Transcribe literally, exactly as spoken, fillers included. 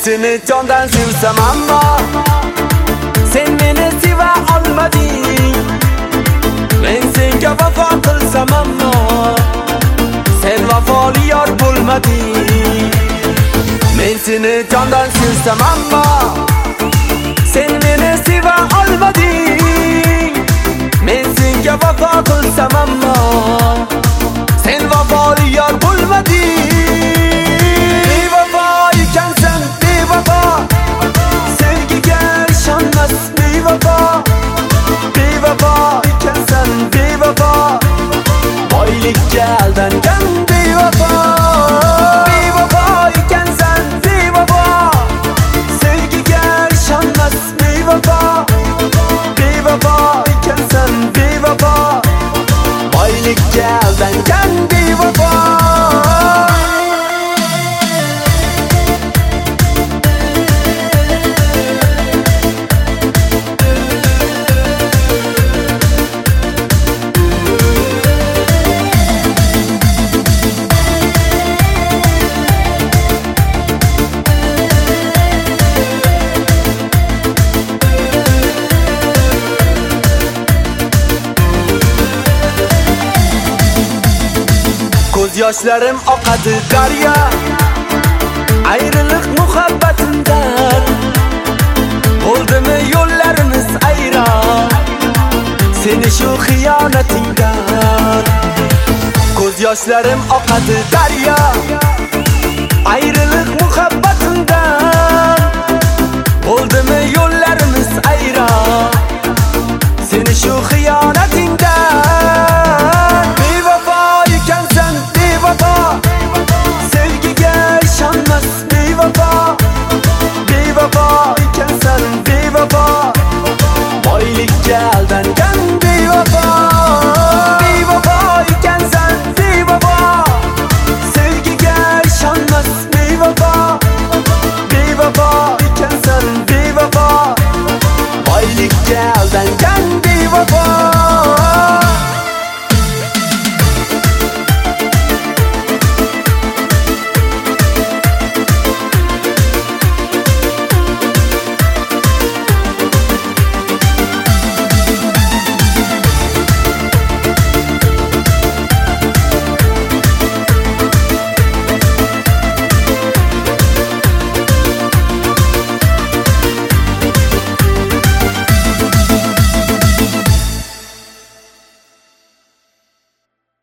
seni candan sevsem ammo sen meni seva olmading. Men senga vafo qilsam ammo sen vafoli yor bo'lmading. Men seni candan sevsam ammo sen meni seva olmading. Men senga vafo qilsam ammo sen vafoli yor bo'lmading. Bevafo ekansan bevafo, sevgiga ishonmas bevafo. Bevafo ekansan bevafo, boylikka aldangan bevafo. Bevafo ekansan bevafo, sevgiga ishonmas bevafo. Bevafo ekansan bevafo, boylikka aldangan bevafo. Ko'z yoshlarim oqadi daryo, ayriliq muhabbatimdan. Bo'ldimi yo'llarimiz ayron, seni shu xiyonatingdan. Ko'z yoshlarim oqadi daryo,